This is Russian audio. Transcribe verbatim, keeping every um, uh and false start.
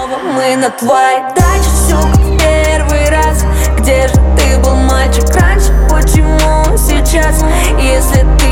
снова мы на твоей даче, все как в первый раз. Где же ты был, мальчик, раньше? Почему сейчас? Если ты